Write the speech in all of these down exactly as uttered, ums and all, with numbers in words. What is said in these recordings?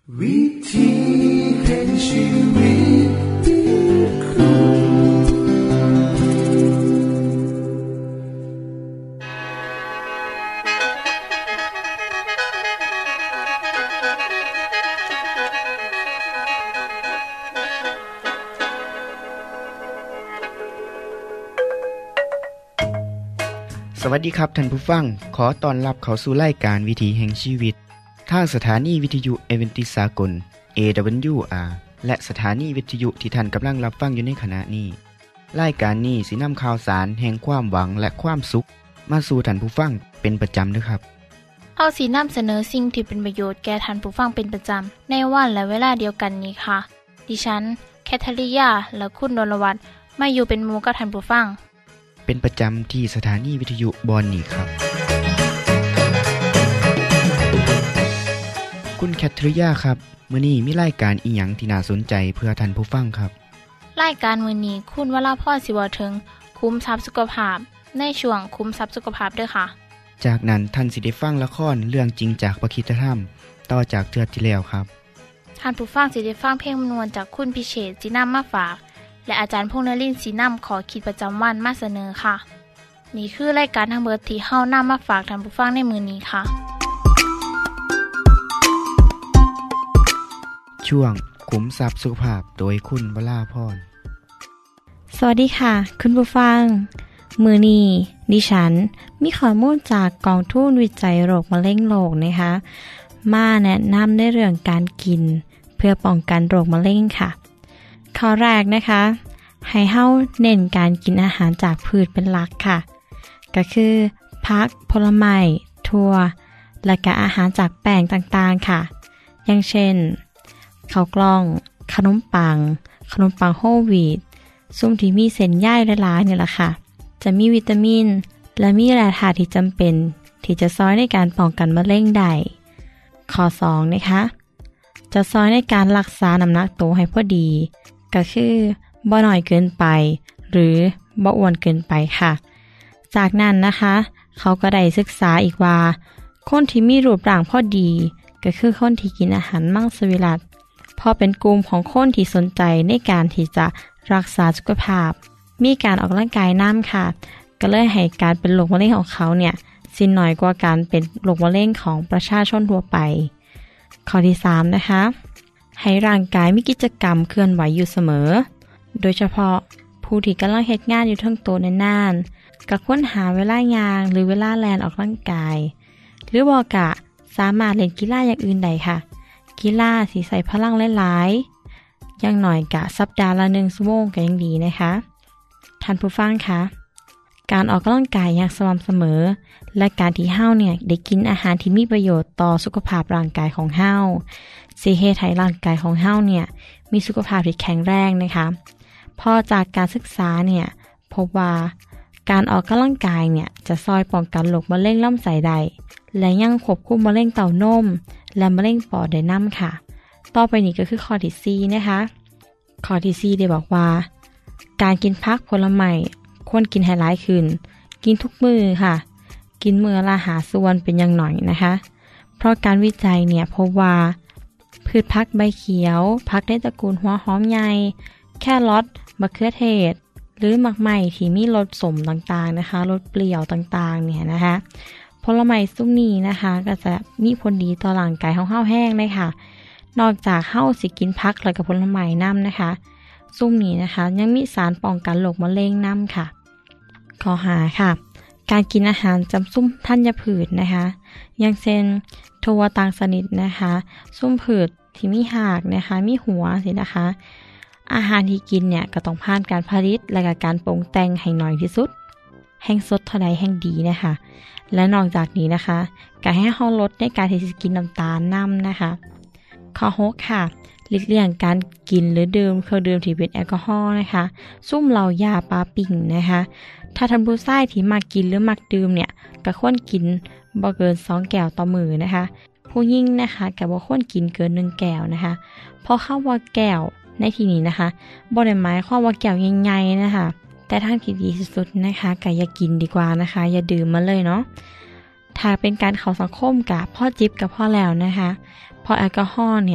วิธีแห่งชีวิตติดคุกสวัสดีครับท่านผู้ฟังขอต้อนรับเข้าสู่รายการวิถีแห่งชีวิตทางสถานีวิทยุเอเวนติสากล เอ ดับเบิลยู อาร์ และสถานีวิทยุที่ท่านกำลังรับฟังอยู่ในขณะนี้รายการนี้สินำข่าวสารแห่งความหวังและความสุขมาสู่ท่านผู้ฟังเป็นประจำด้วยครับเฮาสินำเสนอสิ่งที่เป็นประโยชน์แก่ท่านผู้ฟังเป็นประจำในวันและเวลาเดียวกันนี้ค่ะดิฉันแคทริยาและคุณดลวัฒน์มาอยู่เป็นหมู่กับท่านผู้ฟังเป็นประจำที่สถานีวิทยุบอนนี่ครับคุณแคทริยาครับมื้อนี้มีรายการอีหยังที่น่าสนใจเพื่อท่านผู้ฟังครับรายการมื้อนี้คุณวราพรสิเว้าถึงคุ้มทรัพย์สุขภาพในช่วงคุ้มทรัพย์สุขภาพเด้อค่ะจากนั้นท่านสิได้ฟังละครเรื่องจริงจากประคีตธรรมต่อจากเทื่อที่แล้วครับท่านผู้ฟังสิได้ฟังเพลงมนวนจากคุณพิเชษฐ์สินำมาฝากและอาจารย์พงษ์นฤมลศรีนำขอคิดประจำวันมาเสนอค่ะนี่คือรายการทั้งเบิดที่เฮานำมาฝากท่านผู้ฟังในมื้อนี้ค่ะช่วงขุมทรัพย์สุขภาพโดยคุณวราพรสวัสดีค่ะคุณผู้ฟังมื้อนี้ดิฉันมีข้อมูลจากกองทุนวิจัยโรคมะเร็งโลกนะคะมาแนะนำในเรื่องการกินเพื่อป้องกันโรคมะเร็งค่ะข้อแรกนะคะให้เฮาเน้นการกินอาหารจากพืชเป็นหลักค่ะก็คือผักผลไม้ถั่วและก็อาหารจากแป้งต่างๆค่ะอย่างเช่นข้าวกล้องขนมปังขนมปังโฮลวีตซุ่มที่มีเส้นใยหลายๆนี่แหละค่ะจะมีวิตามินและมีแร่ธาตุที่จำเป็นที่จะช่วยในการป้องกันมะเร็งได้ข้อสองนะคะจะช่วยในการรักษาน้ำหนักตัวให้พอดีก็คือบ่น้อยเกินไปหรือบ่อ้วนเกินไปค่ะจากนั้นนะคะเขาก็ได้ศึกษาอีกว่าคนที่มีรูปร่างพอดีก็คือคนที่กินอาหารมังสวิรัติเพราะเป็นกลุ่มของคนที่สนใจในการที่จะรักษาสุขภาพมีการออกกำลังกายน้ำค่ะก็เลยให้การเป็นโรคมะเร็งของเขาเนี่ยสิ้นน้อยกว่าการเป็นโรคมะเร็งของประชาชนทั่วไปข้อที่สามนะคะให้ร่างกายมีกิจกรรมเคลื่อนไหวอยู่เสมอโดยเฉพาะผู้ที่กำลังเฮ็ดงานอยู่ทั้งโตนานๆก็ค้นหาเวลายางหรือเวลาแล่นออกกำลังกายหรือบ่ก็สามารถเล่นกีฬาอย่างอื่นได้ค่ะกีฬาสิใส่พลังหลายๆอย่างน้อยก็สัปดาห์ละหนึ่งชั่วโมงก็ยังดีนะคะท่านผู้ฟังคะการออกกำลังกายอย่างสม่ำเสมอและการที่เฮาเนี่ยได้กินอาหารที่มีประโยชน์ต่อสุขภาพร่างกายของเฮาสิเฮ็ดให้ร่างกายของเฮาเนี่ยมีสุขภาพที่แข็งแรงนะคะพอจากการศึกษาเนี่ยพบว่าการออกกำลังกายเนี่ยจะช่วยป้องกันโรคมะเร็งลำไส้ได้และยังควบคุมมะเร็งเต้านมและมะเร็งปอดได้นำค่ะต่อไปนี้ก็คือข้อที่สี่นะคะข้อที่สี่ได้บอกว่าการกินผักผลไม้ควรกินให้หลายขึ้นกินทุกมื้อค่ะกินมื้อละห้าส่วนเป็นอย่างน้อยนะคะเพราะการวิจัยเนี่ยพบว่าพืชผักใบเขียวผักในตระกูลหัวหอมใหญ่แครอทมะเขือเทศหรือหมักไหม้ที่มีรสสมต่างๆนะคะรสเปรี้ยวต่างๆเนี่ยนะคะผลไม้ซุ่มนี้นะคะก็จะมีผลดีต่อร่างกายของเฮาแห้งเลยค่ะนอกจากเฮาสิกินผักแล้วก็ผลไม้นำนะคะซุ่มนี้นะคะยังมีสารป้องกันโรคมะเร็งนำค่ะข้อห้าค่ะการกินอาหารจำซุ่มธัญพืชนะคะอย่างเช่นถั่วต่างชนิดนะคะซุ่มพืชที่มีหากนะคะมีหัวสินะคะอาหารที่กินเนี่ยก็ต้องผ่านการผลิตและก็การปรุงแต่งให้น้อยที่สุดแห้งสดเท่าใดแห้งดีนะคะและนอกจากนี้นะคะก็ให้เฮาลดในการที่จะกินน้ำตาลนำนะคะข้อหกค่ะหลีกเลี่ยงการกินหรือดื่มเครื่องดื่มที่เป็นแอลกอฮอล์นะคะซุ่มเหล้ายาปาปิ่งนะคะถ้าท่านผู้ชายที่มักกินหรือมักดื่มเนี่ยก็ควรกินบ่เกินสองแก้วต่อมื้อนะคะผู้หญิงนะคะก็บ่ควรกินเกินหนึ่งแก้วนะคะเพราะคำว่าแก้วในที่นี้นะคะบ่ได้หมายความว่าแก้วใหญ่ๆนะคะแต่ทางที่ดีที่สุดนะคะก็อย่ากินดีกว่านะคะอย่าดื่มมันเลยเนาะถ้าเป็นการเข้าสังคมก็พอจิบก็พอแล้วนะคะเพราะแอลกอฮอล์เนี่ย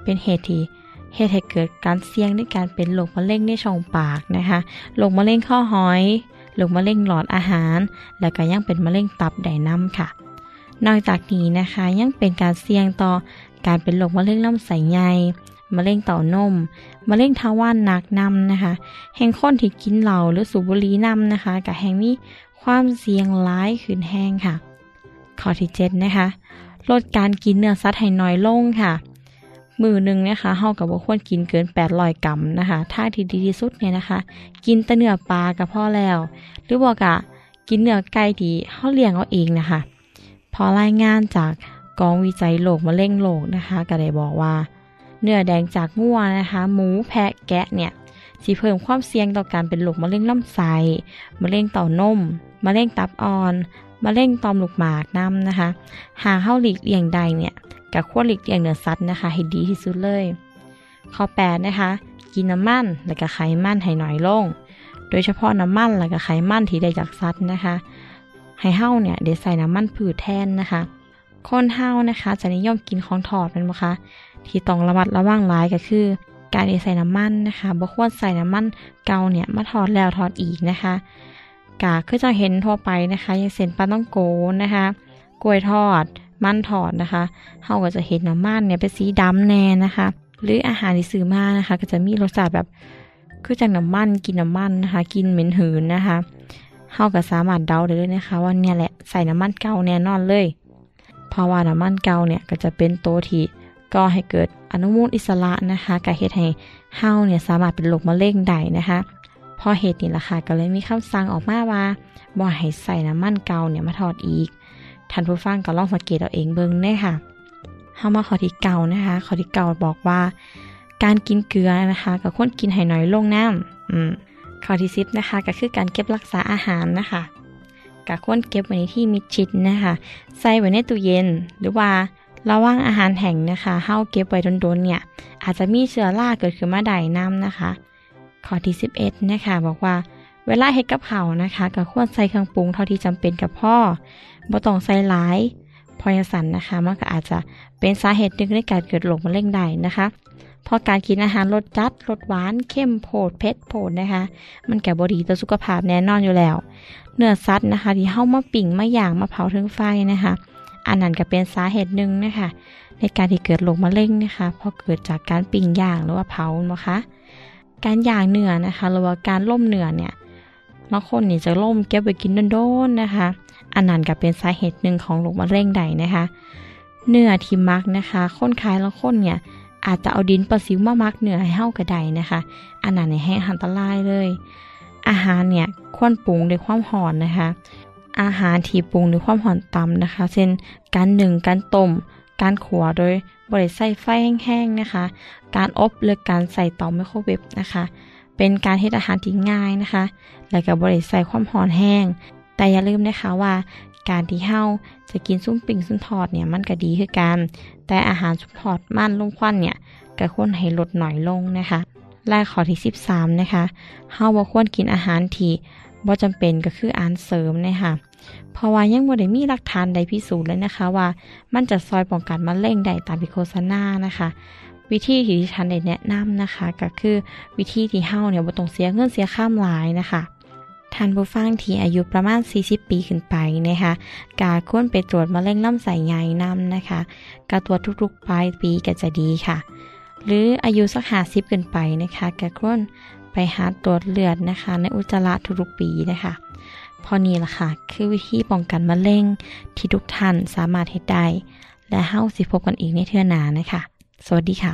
เป็นเหตุที่เหตุให้เกิดการเสี่ยงในการเป็นโรคมะเร็งในช่องปากนะคะโรคมะเร็งข้อหอยโรคมะเร็งหลอดอาหารและก็ยังเป็นมะเร็งตับได้น้ำค่ะนอกจากนี้นะคะยังเป็นการเสี่ยงต่อการเป็นโรคมะเร็งลำไส้ใหญ่มะเร็งเต้านมมะเร็งทวารหนักนำนะคะแห่งคนที่กินเหล้าหรือสูบบุหรี่นำนะคะก็แห่งมีความเสี่ยงร้ายขึ้นแห้งค่ะข้อที่เจ็ดนะคะลดการกินเนื้อสัตว์ให้น้อยลงค่ะมื้อนึงนะคะเฮาก็บ่ควรกินเกินแปดร้อยกรัมนะคะถ้าที่ดีที่สุดเนี่ยนะคะกินแต่เนื้อปลาก็พอแล้วหรือบ่ก็กินเนื้อไก่ที่เฮาเลี้ยงเอาเองนะคะพอรายงานจากกองวิจัยโรคมะเร็งโลกนะคะก็ได้บอกว่าเนื้อแดงจากงัวนะคะหมูแพะแกะเนี่ยสิเพิ่มความเสี่ยงต่อการเป็นโรคมะเร็งลำไส้มะเร็งเต้านมมะเร็งตับอ่อนมะเร็งต่อมลูกหมากนำนะคะหากเฮาหลีกเลี่ยงใดเนี่ยก็ควรหลีกเลี่ยงเนื้อสัตว์นะคะให้ดีที่สุดเลยข้อแปดนะคะกินน้ำมันและก็ไขมันให้น้อยลงโดยเฉพาะน้ำมันและก็ไขมันที่ได้จากสัตว์นะคะให้เฮาเนี่ยได้ใส่น้ำมันพืชแทนนะคะคนเฮานะคะจะนิยมกินของทอดแม่นบ่คะที่ต้องระมัดระวังหลายก็คือการใส่น้ำมันนะคะบ่ควรใส่น้ำมันเก่าเนี่ยมาทอดแล้วทอดอีกนะคะกะคือจะเห็นทั่วไปนะคะอย่างเส้นปลาต้องโกนะคะกล้วยทอดมันทอดนะคะเฮาก็จะเห็นน้ำมันเนี่ยเป็นสีดำแน่นะคะหรืออาหารที่ซื้อมานะคะก็จะมีรสชาติแบบคือจากน้ำมันกินน้ำมันนะคะกินเหม็นหืนนะคะเฮาก็สามารถเดาได้เลยนะคะว่าเนี่ยแหละใส่น้ำมันเก่าแน่นอนเลยเพราะว่าน้ำมันเก่าเนี่ยก็จะเป็นตัวที่ก่อให้เกิดอนุมูลอิสระนะคะก็เฮ็ดให้เฮาเนี่ยสามารถเป็นโรคมะเร็งได้นะคะพอเหตุนี้ล่ะค่ะก็เลยมีคำสั่งออกมาว่าบ่ให้ใส่น้ำมันเก่าเนี่ยมาทอดอีกท่านผู้ฟังก็ลองสังเกตเอาเองเบิ่งเด้ค่ะเฮามาข้อที่เก้านะคะข้อที่เก้าบอกว่าการกินเกลือนะคะก็ควรกินให้น้อยลงน้ำอืมข้อที่สิบนะคะก็คือการเก็บรักษาอาหารนะคะก็ควรเก็บไว้ในที่มิดชิดนะคะใส่ไว้ในตู้เย็นหรือว่าระวังอาหารแห้งนะคะเฮาเก็บไว้โดนๆเนี่ยอาจจะมีเชื้อราเกิดขึ้นมาได้น้ำนะคะข้อที่สิบเอ็ดนะคะบอกว่าเวลาเฮ็ดกับข้าวนะคะก็ควรใส่เครื่องปรุงเท่าที่จำเป็นกับพ่อบ่ต้องใส่หลายเพราะอย่างนั้นนะคะมันก็อาจจะเป็นสาเหตุหนึ่งในการเกิดโรคมะเร็งได้นะคะเพราะการกินอาหารรสจัดรสหวานเข้มโพดเผ็ดโพดนะคะมันก็บ่ดีต่อสุขภาพแน่นอนอยู่แล้วเนื้อสัตว์นะคะที่เฮามาปิ้งมาย่างมาเผาถึงไฟนะคะอันนั้นก็เป็นสาเหตุหนึ่งนะคะในการที่เกิดโรคมะเร็งนะคะเพราะเกิดจากการปิ้งย่างหรือว่าเผานะคะการย่างเนื้อนะคะหรือว่าการล่มเนื้อเนี่ยบางคนนี่จะล่มเก็บไว้กินโดนๆนะคะอันนั้นก็เป็นสาเหตุหนึ่งของโรคมะเร็งได้นะคะเนื้อที่มักนะคะคนขายแล้วคนเนี่ยอาจจะเอาดินประสิวมามักเนื้อให้เฮาก็ได้นะคะอันนั้นเนี่ยให้อันตรายเลยอาหารเนี่ยควรปรุงด้วยความร้อนนะคะอาหารที่ปรุงด้วยความร้อนต่ำนะคะเช่นการนึ่งการต้มการขัวโดยบ่ได้ใส่ไฟแห้งๆนะคะการอบหรือการใส่เตาไมโครเวฟนะคะเป็นการเฮ็ดอาหารที่ง่ายนะคะและก็บ่ได้ใส่ความร้อนแห้งแต่อย่าลืมนะคะว่าการที่เฮาจะกินซุ้มปิ้งซุ้มทอดเนี่ยมันก็ดีคือกันแต่อาหารซุ้มทอดมันลงควันเนี่ยก็ควรให้ลดหน่อยลงนะคะและข้อที่สิบสามนะคะเฮาบ่ควรกินอาหารที่บ่จำเป็นก็คืออาหารเสริมนะคะเพราะว่ายังบ่ได้มีหลักฐานใดพิสูจน์เลยนะคะว่ามันจะช่วยป้องกันมะเร็งได้ตามที่โฆษณานะคะวิธีที่ดิฉันได้แนะนำนะคะก็คือวิธีที่เฮาเนี่ยบ่ต้องเสียเงินเสียค่าหลายนะคะท่านผู้ฟังที่อายุประมาณสี่สิบปีขึ้นไปนะคะก็ควรไปตรวจมะเร็งลำไส้ใหญ่นำนะคะก็ตรวจทุกๆปลายปีก็จะดีค่ะหรืออายุสักห้าสิบขึ้นไปนะคะก็ควรไปหาตรวจเลือดนะคะในอุจจาระทุกๆปีนะคะพอนี้ล่ะค่ะคือวิธีป้องกันมะเร็งที่ทุกท่านสามารถเฮ็ดได้และเฮาสิพบกันอีกในเทื่อหน้านะคะสวัสดีค่ะ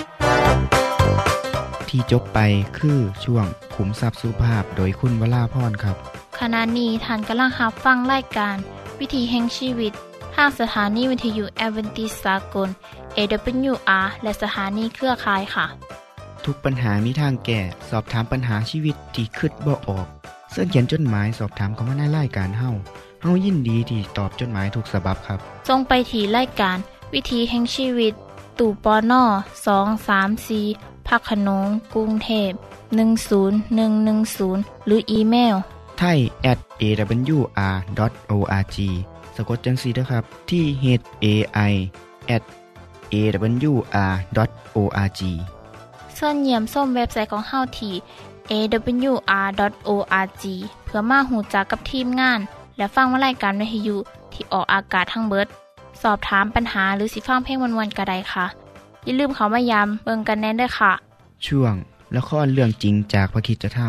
ที่จบไปคือช่วงขุมทรัพย์สุภาพโดยคุณวราพรครับขณะนี้ท่านกำลังรับฟังรายการวิถีแห่งชีวิตทางสถานีวิทยุแอดเวนทิสต์สากล เอ ดับเบิลยู อาร์ และสถานีเครือข่ายค่ะทุกปัญหามีทางแก้สอบถามปัญหาชีวิตที่คิดบ่ออกเสิร์ชเขียนจดหมายสอบถามเข้ามาในรายการเฮาเฮายินดีที่ตอบจดหมายทุกฉบับครับส่งไปที่รายการวิถีแห่งชีวิตตู้ปนสอง สาม สี่พักขนงกรุงเทพหนึ่ง ศูนย์ หนึ่ง หนึ่ง ศูนย์หรืออีเมลไทย แอท เอ ดับเบิลยู อาร์ ดอท โอ อาร์ จี สะกดจังซี่เด้อครับที่ เอช เอ ไอ แอท เอเอ ดับเบิลยู อาร์ ดอท โอ อาร์ จีส่วนเยี่ยมส้มเว็บไซต์ของเฮาที่ เอ ดับเบิลยู อาร์ ดอท โอ อาร์ จี เพื่อมาหูจักกับทีมงานและฟังวารายการวิทยุที่ออกอากาศทั้งเบิดสอบถามปัญหาหรือสิฟังเพลงม่วนๆก็ได้ค่ะอย่าลืมเข้ามายามเบิ่งกันแน่นด้วยค่ะช่วงละครเรื่องจริงจากพระคริสตธรรม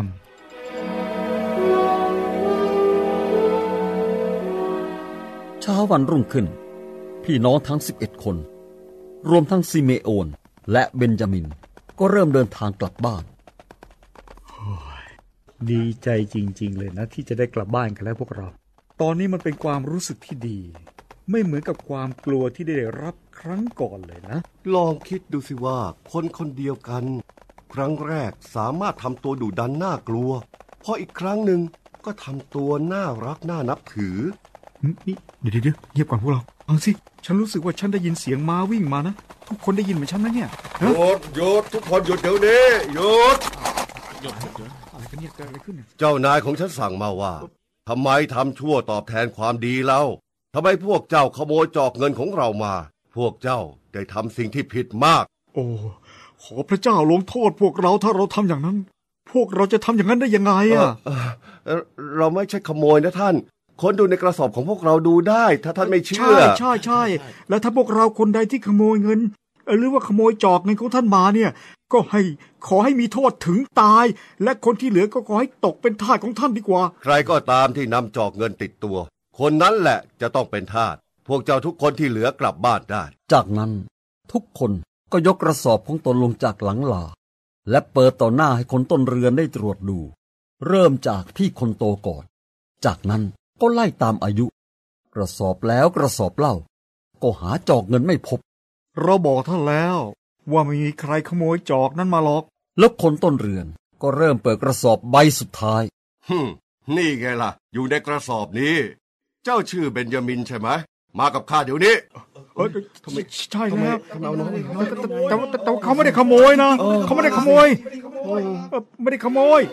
เช้าวันรุ่งขึ้นพี่น้องทั้งสิบเอ็ดคนรวมทั้งซิเมโอนและเบนจามินก็เริ่มเดินทางกลับบ้านดีใจจริงๆเลยนะที่จะได้กลับบ้านกันแล้วพวกเราตอนนี้มันเป็นความรู้สึกที่ดีไม่เหมือนกับความกลัวที่ได้รับครั้งก่อนเลยนะลองคิดดูสิว่าคนคนเดียวกันครั้งแรกสามารถทำตัวดุดันน่ากลัวพออีกครั้งหนึ่งก็ทำตัวน่ารักน่านับถือนี่เดี๋ยวเดี๋ยวเงียบก่อนพวกเราฟังสิฉันรู้สึกว่าฉันได้ยินเสียงม้าวิ่งมานะทุกคนได้ยินเหมือนฉันนะเนี่ยหยุดหยุดทุกคนหยุดเดี๋ยวนี้หยุดหยุดหยุดอะไรกันเนี่ยเกิดอะไรขึ้นเนี่ยเจ้านายของฉันสั่งมาว่าทำไมทำชั่วตอบแทนความดีเล่าทำไมพวกเจ้าขโมยจอกเงินของเรามาพวกเจ้าได้ทำสิ่งที่ผิดมากโอ้ขอพระเจ้าลงโทษพวกเราถ้าเราทำอย่างนั้นพวกเราจะทำอย่างนั้นได้ยังไงอ่ะเอ่อเอ่อเราไม่ใช่ขโมยนะท่านค้นดูในกระสอบของพวกเราดูได้ถ้าท่านไม่เชื่อใช่ใช่ใช่แล้วถ้าพวกเราคนใดที่ขโมยเงินหรือว่าขโมยจอกเงินของท่านมาเนี่ยก็ให้ขอให้มีโทษถึงตายและคนที่เหลือก็ขอให้ตกเป็นทาสของท่านดีกว่าใครก็ตามที่นำจอกเงินติดตัวคนนั้นแหละจะต้องเป็นทาสพวกเจ้าทุกคนที่เหลือกลับบ้านได้จากนั้นทุกคนก็ยกกระสอบของตนลงจากหลังลาและเปิดต่อหน้าให้คนต้นเรือนได้ตรวจดูเริ่มจากพี่คนโตก่อนจากนั้นก็ไล่ตามอายุกระสอบแล้วกระสอบเล่าก็หาจอกเงินไม่พบเราบอกท่านแล้วว่าไม่มีใครขโมยจอกนั้นมาหรอกแล้วคนต้นเรือนก็เริ่มเปิดกระสอบใบสุดท้ายฮึนี่ไงล่ะอยู่ในกระสอบนี้เจ้าชื่อเบนจามินใช่ไหมมากับข้าเดี๋ยวนี้เออทำไมใช่แล้วแต่ว่าแต่เขาไม่ได้ขโมยนะเขาไม่ได้ขโมยไม่ได้ขโมย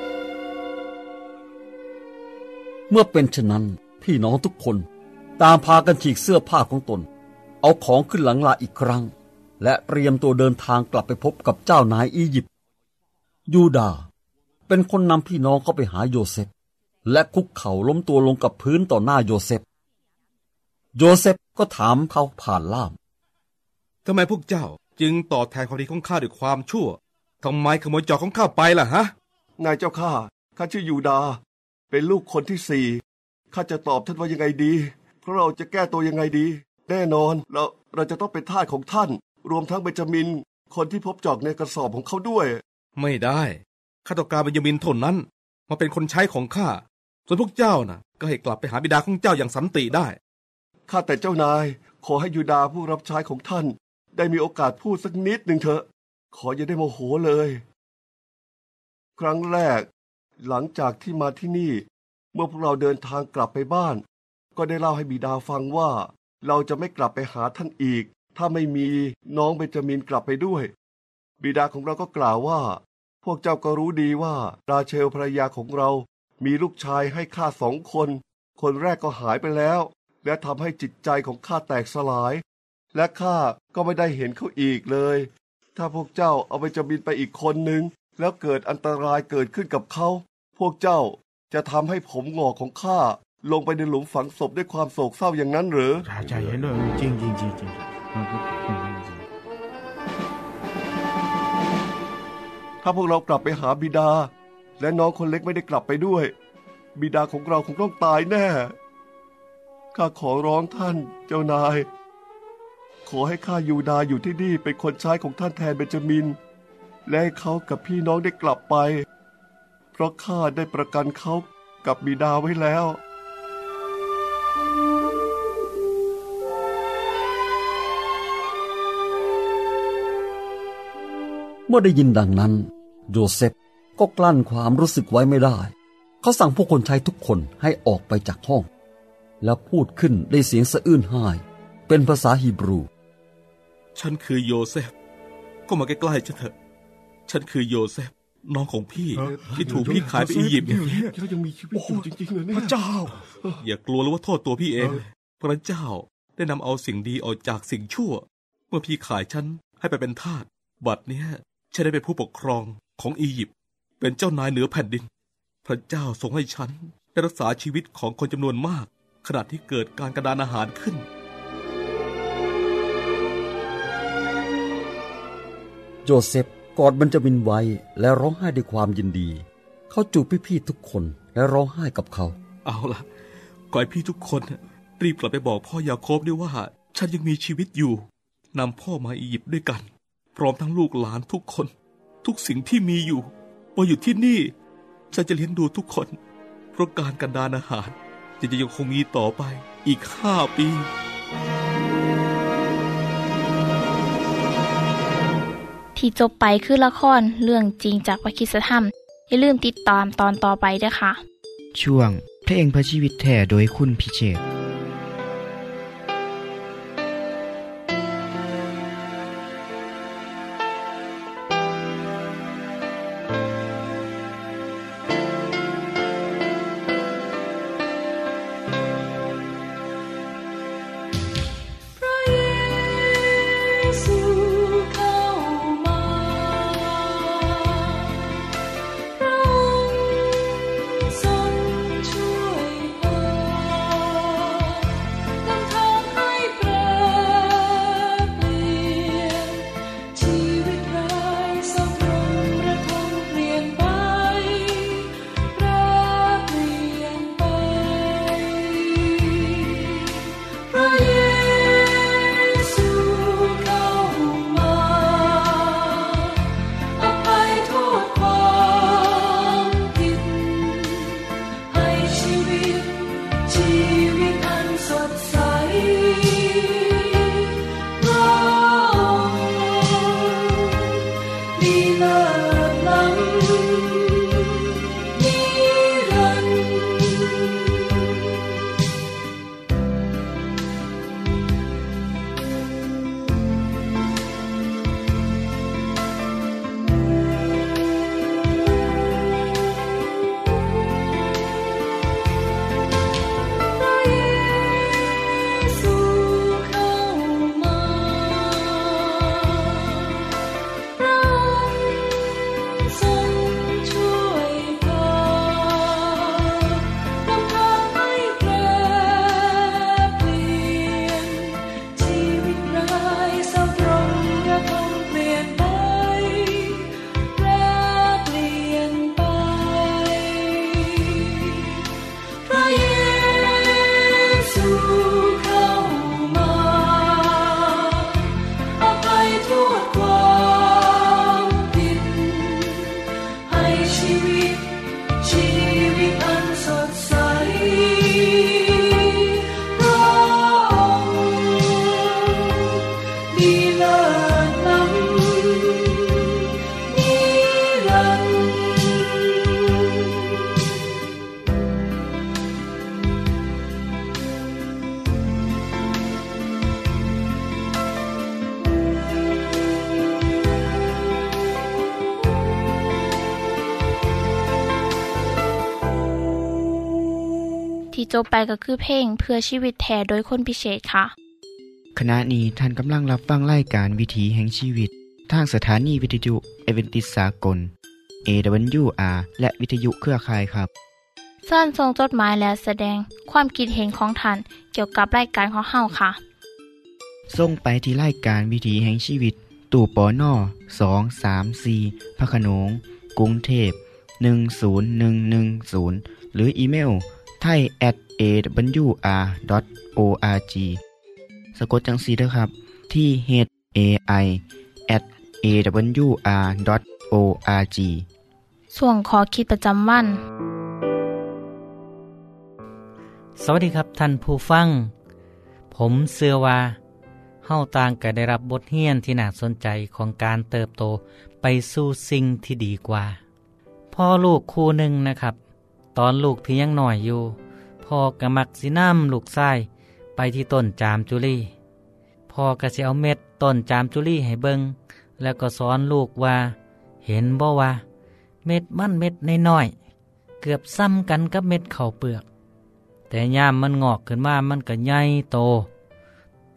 เมื่อเป็นเช่นนั้นพี่น้องทุกคนตามพากันฉีกเสื้อผ้าของตนเอาของขึ้นหลังลาอีกครั้งและเตรียมตัวเดินทางกลับไปพบกับเจ้านายอียิปต์ยูดาห์เป็นคนนำพี่น้องเข้าไปหาโยเซฟและคุกเข่าล้มตัวลงกับพื้นต่อหน้าโยเซฟโยเซฟก็ถามเขาผ่านล่ามทำไมพวกเจ้าจึงตอบแทนความดีของข้าด้วยความชั่วทำไมขโมยจอกของข้าไปล่ะฮะนายเจ้าข้าข้าชื่อยูดาห์เป็นลูกคนที่สี่ข้าจะตอบท่านว่ายังไงดีเพราะเราจะแก้ตัวยังไงดีแน่นอนเราเราจะต้องเป็นทาสของท่านรวมทั้งเบนจามินคนที่พบจอกในกระสอบของเขาด้วยไม่ได้ข้าต้องการเบนจามินเท่านั้นมาเป็นคนใช้ของข้าส่วนพวกเจ้าน่ะก็ให้กลับไปหาบิดาของเจ้าอย่างสันติได้ข้าแต่เจ้านายขอให้ยูดาห์ผู้รับใช้ของท่านได้มีโอกาสพูดสักนิดหนึ่งเถอะขออย่าได้โมโหเลยครั้งแรกหลังจากที่มาที่นี่เมื่อพวกเราเดินทางกลับไปบ้านก็ได้เล่าให้บิดาฟังว่าเราจะไม่กลับไปหาท่านอีกถ้าไม่มีน้องเบนจามินกลับไปด้วยบิดาของเราก็กล่าวว่าพวกเจ้าก็รู้ดีว่าราเชลภรรยาของเรามีลูกชายให้ข้าสองคนคนแรกก็หายไปแล้วและทำให้จิตใจของข้าแตกสลายและข้าก็ไม่ได้เห็นเขาอีกเลยถ้าพวกเจ้าเอาเบนจามินไปอีกคนนึงแล้วเกิดอันตรายเกิดขึ้นกับเขาพวกเจ้าจะทำให้ผมงอกของข้าลงไปในหลุมฝังศพด้วยความโศกเศร้าอย่างนั้นหรือใช่เห็นด้วยจริงจริงจริงจริงถ้าพวกเรากลับไปหาบิดาและน้องคนเล็กไม่ได้กลับไปด้วยบิดาของเราคงต้องตายแน่ข้าขอร้องท่านเจ้านายขอให้ข้ายูดาห์อยู่ที่นี่เป็นคนใช้ของท่านแทนเบนจามินและให้เขากับพี่น้องได้กลับไปเพราะข้าได้ประกันเขากับบิดาไว้แล้วเมื่อได้ยินดังนั้นโยเซฟก็กลั้นความรู้สึกไว้ไม่ได้เขาสั่งพวกคนใช้ทุกคนให้ออกไปจากห้องแล้วพูดขึ้นด้วยเสียงสะอื้นไห้เป็นภาษาฮีบรูฉันคือโยเซฟก็มาใกล้ๆฉันเถอะฉันคือโยเซฟน้องของพี่ที่ถูกพี่ขายไปอียิปต์อย่างนี้ยังมีชีวิตอยู่จริงๆเลยเนี่ยพระเจ้าอย่ากลัวเลยว่าโทษตัวพี่เองพระเจ้าได้นำเอาสิ่งดีออกจากสิ่งชั่วเมื่อพี่ขายฉันให้ไปเป็นทาสบัดเนี้ยฉันได้เป็นผู้ปกครองของอียิปต์เป็นเจ้านายเหนือแผ่นดินพระเจ้าทรงให้ฉันได้รักษาชีวิตของคนจำนวนมากขณะที่เกิดการกระดานอาหารขึ้นโยเซฟกอดเบนจามินไว้และร้องไห้ด้วยความยินดีเขาจูบพี่ๆทุกคนและร้องไห้กับเขาเอาล่ะขอให้พี่ทุกคนรีบกลับไปบอกพ่อยาโคบด้วยว่าฉันยังมีชีวิตอยู่นำพ่อมาอียิปต์ด้วยกันพร้อมทั้งลูกหลานทุกคนทุกสิ่งที่มีอยู่มาอยู่ที่นี่ฉันจะเลี้ยงดูทุกคนเพราะการกันดารอาหารจะยังคงมีต่อไปอีกห้าปีที่จบไปคือละครเรื่องจริงจากวคิสธรรมอย่าลืมติดตามตอนต่อไปด้วยค่ะช่วงเพลงพระชีวิตแท้โดยคุณพิเชษฐ์ที่จบไปก็คือเพลงเพื่อชีวิตแท้โดยคนพิเศษค่ะขณะนี้ท่านกำลังรับฟังรายการวิถีแห่งชีวิตทางสถานีวิทยุเอเวนติสากล เอ ดับเบิลยู อาร์ และวิทยุเครือข่ายครับเชิญส่งจดหมายและแสดงความคิดเห็นของท่านเกี่ยวกับรายการของเฮาค่ะส่งไปที่รายการวิถีแห่งชีวิตตู้ปนสอง สาม สี่พระโขนงกรุงเทพหนึ่งศูนย์หนึ่งหนึ่งศูนย์หรืออีเมลไทย แอท เอ ดับเบิลยู อาร์ ดอท โอ อาร์ จี สะกดจังซี่เด้อครับที่ เอช เอ ไอ แอท เอ ดับเบิลยู อาร์ ดอท โอ อาร์ จีส่วนขอคิดประจำวันสวัสดีครับท่านผู้ฟังผมเชื่อว่าเฮาต่างก็ได้รับบทเรียนที่น่าสนใจของการเติบโตไปสู่สิ่งที่ดีกว่าพ่อลูกคู่หนึ่งนะครับตอนลูกที่ยังหน่อยอยู่พ่อก็มักสินำลูกชายไปที่ต้นจามจุลีพ่อก็สิเอาเม็ดต้นจามจุลีให้เบิ่งแล้วก็สอนลูกว่าเห็นบ่ว่าเม็ดมันเม็ดน้อยๆเกือบซ้ำกันกับเม็ดข้าวเปลือกแต่ยามมันงอกขึ้นมามันก็ใหญ่โต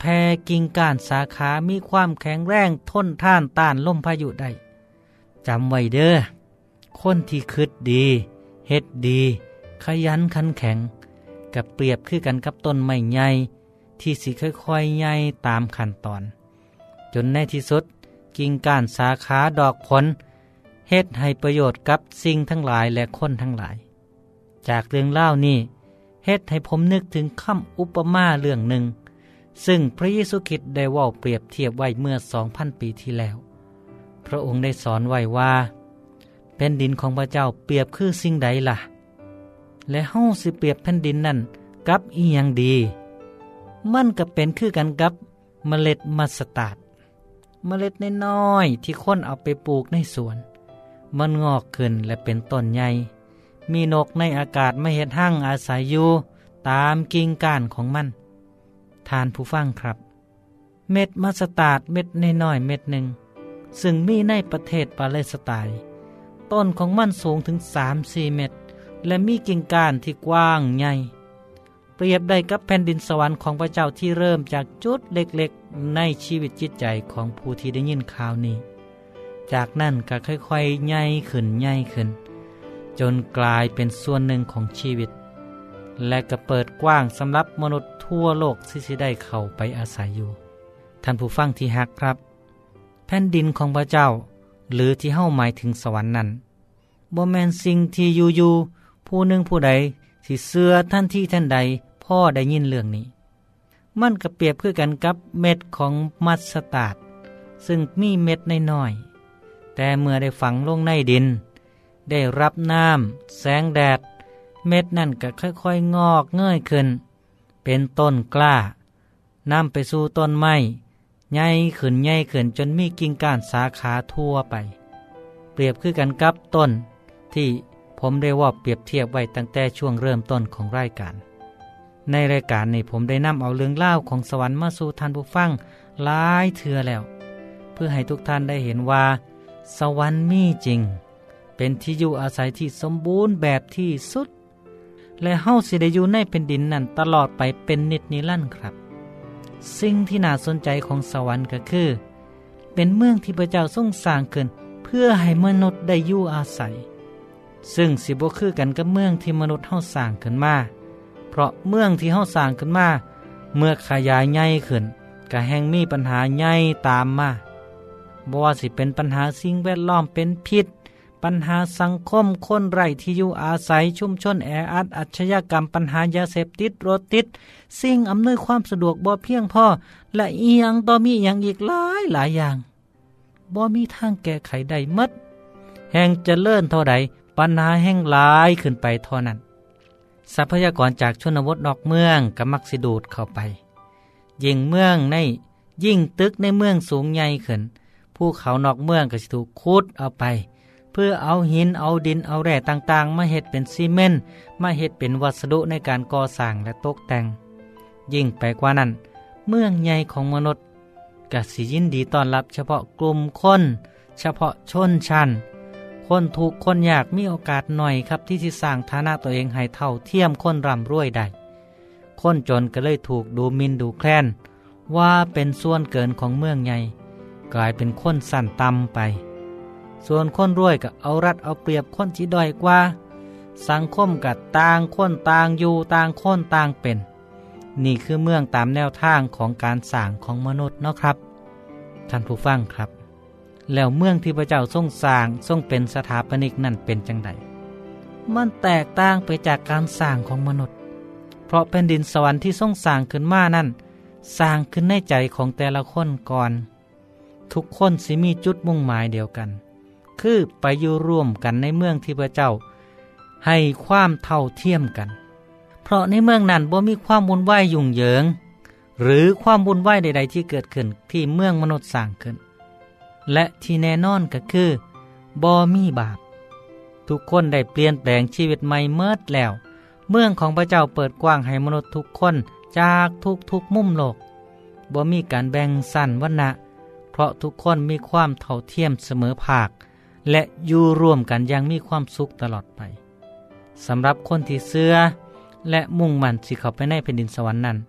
แผ่กิ่งก้านสาขามีความแข็งแรงทนท่านต้านลมพายุได้จำไว้เด้อคนที่คิดดีเฮ็ดดีขยันขันแข็งกับเปรียบคือกันกับต้นไม้ใหญ่ที่สิค่อยๆใหญ่ตามขั้นตอนจนในที่สุดกิ่งก้านสาขาดอกผลเฮ็ดให้ประโยชน์กับสิ่งทั้งหลายและคนทั้งหลายจากเรื่องเล่านี้เฮ็ดให้ผมนึกถึงคำอุปมาเรื่องหนึ่งซึ่งพระเยซูคริสต์ได้เว้าเปรียบเทียบไว้เมื่อ สองพัน ปีที่แล้วพระองค์ได้สอนไว้ว่าแผ่นดินของพระเจ้าเปรียบคือสิ่งใดล่ะและเฮาสิเปรียบแผ่นดินนั่นกับอีหยังดีมันก็เป็นคือกันกับเมล็ดมัสตาร์ดเมล็ดน้อยๆที่คนเอาไปปลูกในสวนมันงอกขึ้นและเป็นต้นใหญ่มีนกในอากาศมาเฮ็ดหั่งอาศัยอยู่ตามกิ่งก้านของมันท่านผู้ฟังครับเม็ดมัสตาร์ดเม็ดน้อยๆเม็ดหนึ่งซึ่งมีในประเทศปาเลสไตน์ต้นของมันสูงถึง สามถึงสี่ เมตรและมีกิ่งก้านที่กว้างใหญ่เปรียบได้กับแผ่นดินสวรรค์ของพระเจ้าที่เริ่มจากจุดเล็กๆในชีวิตจิตใจของผู้ที่ได้ยินข่าวนี้จากนั้นก็ค่อยๆใหญ่ขึ้นใหญ่ขึ้นจนกลายเป็นส่วนหนึ่งของชีวิตและก็เปิดกว้างสำหรับมนุษย์ทั่วโลกที่จะได้เข้าไปอาศัยอยู่ท่านผู้ฟังที่รักครับแผ่นดินของพระเจ้าหรือที่เฮ้าหมายถึงสวรรค์นั้นบ่แม่นสิ่งที่อยู่ๆผู้หนึ่งผู้ใดสิเชื่อทันทีทันใดพ่อได้ยินเรื่องนี้มันก็เปรียบคือกันกับเม็ดของมัสตาร์ดซึ่งมีเม็ดน้อยๆแต่เมื่อได้ฝังลงในดินได้รับน้ำแสงแดดเม็ดนั่นก็ค่อยๆงอกเงยขึ้นเป็นต้นกล้านำไปสู่ต้นไม้ใหญ่ขึ้นใหญ่ขึ้นจนมีกิ่งก้านสาขาทั่วไปเปรียบคือกันกับต้นที่ผมได้ว่าเปรียบเทียบไว้ตั้งแต่ช่วงเริ่มต้นของรายการในรายการนี้ผมได้นำเอาเรื่องเล่าของสวรรค์มาสู่ท่านผู้ฟังหลายเทื่อแล้วเพื่อให้ทุกท่านได้เห็นว่าสวรรค์มีจริงเป็นที่อยู่อาศัยที่สมบูรณ์แบบที่สุดและเฮาสิได้อยู่ในแผ่นดินนั้นตลอดไปเป็นนิจนิรันดร์ครับสิ่งที่น่าสนใจของสวรรค์ก็คือเป็นเมืองที่พระเจ้าทรงสร้างขึ้นเพื่อให้มนุษย์ได้อยู่อาศัยซึ่งสิบ่คือกันกับเมืองที่มนุษย์เฮาสร้างขึ้นมาเพราะเมืองที่เฮาสร้างขึ้นมาเมื่อขยายใหญ่ขึ้นก็แห่งมีปัญหาใหญ่ตามมาบ่ว่าสิเป็นปัญหาสิ่งแวดล้อมเป็นพิษปัญหาสังคมคนไร้ที่อยู่อาศัยชุมชนแออัดอาชญากรรมปัญหายาเสพติดรถติดสิ่งอำนวยความสะดวกบ่เพียงพอและอีหยังต่อมีอย่างอีกหลายหลายอย่างบ่มีทางแก้ไขได้หมดแห่งเจริญเท่าใดปัญหาแห่งหลายขึ้นไปเท่านั้นทรัพยากรจากชนบทนอกเมืองก็มักสิดูดเข้าไปยิ่งเมืองในยิ่งตึกในเมืองสูงใหญ่ขึ้นภูเขานอกเมืองก็สิถูกขุดเอาไปเพื่อเอาหินเอาดินเอาแร่ต่างๆมาเฮ็ดเป็นซีเมนต์มาเฮ็ดเป็นวัสดุในการก่อสร้างและตกแต่งยิ่งไปกว่านั้นเมืองใหญ่ของมนุษย์ก็สิยินดีต้อนรับเฉพาะกลุ่มคนเฉพาะชนชั้นคนทุกข์คนยากมีโอกาสหน่อยครับที่สิสร้างฐานะตัวเองให้เท่าเทียมคนร่ำรวยได้คนจนก็เลยถูกดูหมิ่นดูแคลนว่าเป็นส่วนเกินของเมืองใหญ่กลายเป็นคนสั่นต่ำไปส่วนคนรวยก็เอารัดเอาเปรียบคนที่ด้อยกว่าสังคมก็ต่างคนต่างอยู่ต่างคนต่างเป็นนี่คือเมืองตามแนวทางของการสร้างของมนุษย์เนาะครับท่านผู้ฟังครับแล้วเมืองที่พระเจ้าทรงสร้างทรงเป็นสถาปนิกนั่นเป็นจังไดมันแตกต่างไปจากการสร้างของมนุษย์เพราะแผ่นดินสวรรค์ที่ทรงสร้างขึ้นมานั่นสร้างขึ้นในใจของแต่ละคนก่อนทุกคนสิมีจุดมุ่งหมายเดียวกันคือไปอยู่ร่วมกันในเมืองที่พระเจ้าให้ความเท่าเทียมกันเพราะในเมืองนั้นบ่มีความวุ่นวายยุ่งเหยิงหรือความวุ่นวายใดๆที่เกิดขึ้นที่เมืองมนุษย์สร้างขึ้นและที่แน่นอนก็คือบ่มีบาปทุกคนได้เปลี่ยนแปลงชีวิตใหม่เมิดแล้วเมืองของพระเจ้าเปิดกว้างให้มนุษย์ทุกคนจากทุกๆมุมโลกบ่มีการแบ่งสั้นวรรณะเพราะทุกคนมีความเท่าเทียมเสมอภาคและอยู่ร่วมกันอย่างมีความสุขตลอดไปสำหรับคนที่เชื่อและมุ่งมั่นสิเข้าไปในแผ่นดินสวรรค์นั้น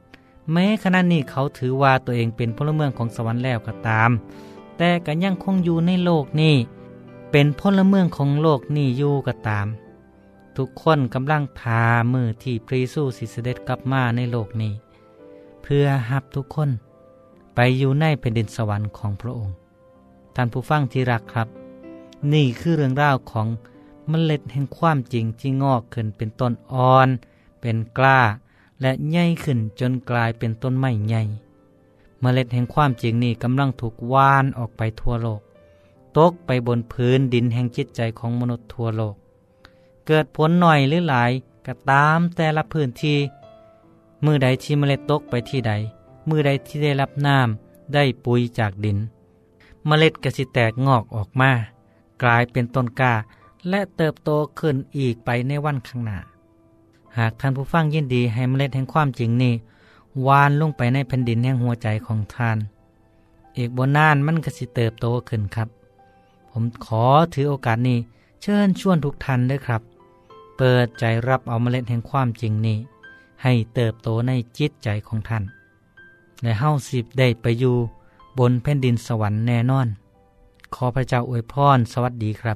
แม้ขณะนี้เขาถือว่าตัวเองเป็นพลเมืองของสวรรค์แล้วก็ตามแต่ก็ยังคงอยู่ในโลกนี้เป็นพลเมืองของโลกนี้อยู่ก็ตามทุกคนกำลังทามือที่พระเยซูสิเสด็จกลับมาในโลกนี้เพื่อรับทุกคนไปอยู่ในแผ่นดินสวรรค์ของพระองค์ท่านผู้ฟังที่รักครับนี่คือเรื่องราวของเมล็ดแห่งความจริงที่งอกขึ้นเป็นต้นอ่อนเป็นกล้าและใหญ่ขึ้นจนกลายเป็นต้นไม้ใหญ่เมล็ดแห่งความจริงนี้กำลังถูกว่านออกไปทั่วโลกตกไปบนพื้นดินแห่งจิตใจของมนุษย์ทั่วโลกเกิดผลหน่อยหรือหลายก็ตามแต่ละพื้นที่มือใดที่เมล็ดตกไปที่ใดมือใดที่ได้รับน้ำได้ปุ๋ยจากดินเมล็ดก็สิแตกงอกออกมากลายเป็นต้นกล้าและเติบโตขึ้นอีกไปในวันข้างหน้าหากท่านผู้ฟังยินดีให้เมล็ดแห่งความจริงนี้วานลงไปในแผ่นดินแห่งหัวใจของท่านอีกบ่นานมันก็สิเติบโตขึ้นครับผมขอถือโอกาสนี้เชิญชวนทุกท่านด้วยครับเปิดใจรับเอาเมล็ดแห่งความจริงนี้ให้เติบโตในจิตใจของท่านและเฮาสิได้ไปอยู่บนแผ่นดินสวรรค์แน่นอนขอพระเจ้าอวยพรสวัสดีครับ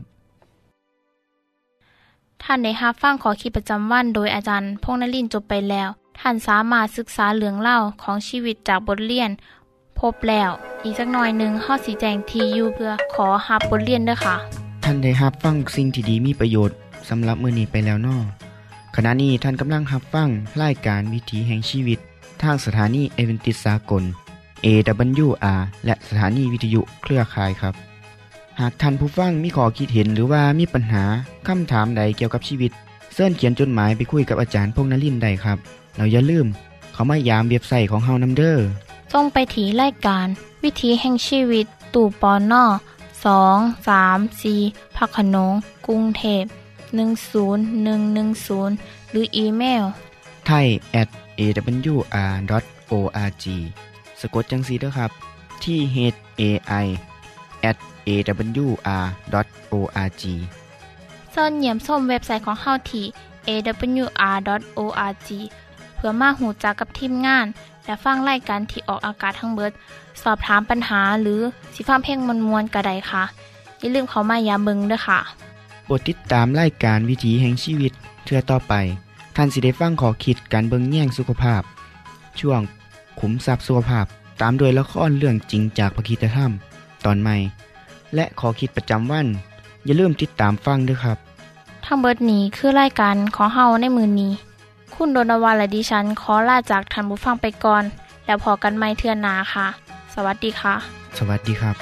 ท่านได้รับฟังขอคิดประจำวันโดยอาจารย์พงษ์นฤมลจบไปแล้วท่านสามารถศึกษาเรื่องเล่าของชีวิตจากบทเรียนพบแล้วอีกสักหน่อยหนึ่งเฮาสิแจ้งที่อยู่เพื่อขอรับบทเรียนเด้อค่ะท่านได้รับฟังสิ่งที่ดีมีประโยชน์สำหรับมื้อนี้ไปแล้วน้อขณะนี้ท่านกำลังรับฟังรายการวิถีแห่งชีวิตทางสถานีเอเวนติสากล เอ ดับเบิลยู อาร์ และสถานีวิทยุเครือข่ายครับหากท่านผู้ฟังมีข้อคิดเห็นหรือว่ามีปัญหาคำถามใดเกี่ยวกับชีวิตเชิญเขียนจดหมายไปคุยกับอาจารย์พงษ์นฤมลได้ครับแล้วอย่าลืมเข้ามายามเว็บไซต์ของเฮานำเด้อส่งไปที่รายการวิถีแห่งชีวิตตู่ปนสอง สาม สี่พระโขนงกรุงเทพหนึ่งศูนย์หนึ่งหนึ่งศูนย์หรืออีเมลไทย แอท เอ ดับเบิลยู อาร์ ดอท โอ อาร์ จี สะกดจังซี่เด้อครับที่ เอช เอ ไอ แอท เอ ดับเบิลยู อาร์ ดอท โอ อาร์ จีเชิญเยี่ยมชมเว็บไซต์ของเฮาที่ เอ ดับเบิลยู อาร์ ดอท โอ อาร์ จี เพื่อมาหูจักกับทีมงานและฟังรายการที่ออกอากาศทั้งเบิดสอบถามปัญหาหรือสิฟังเพลงมวลๆก็ได้ค่ะอย่าลืมเข้ามายามเบิ่งเด้อค่ะโปรดติดตามรายการวิถีแห่งชีวิตเทื่อต่อไปท่านสิได้ฟังข้อคิดการเบิ่งแย่งสุขภาพช่วงขุมทรัพย์สุขภาพตามโดยละครเรื่องจริงจากพระคริสตธรรมตอนใหม่และข้อคิดประจำวันอย่าลืมติดตามฟังด้วยครับทั้งเบิดนี้คือรายการของเฮาในมื้อนี้คุณโดนวาและดิฉันขอลาจากท่านผู้ฟังไปก่อนแล้วพอกันใหม่เทื่อหน้าค่ะสวัสดีค่ะสวัสดีครับ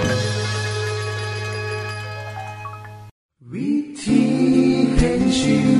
วิถีแห่งชีวิต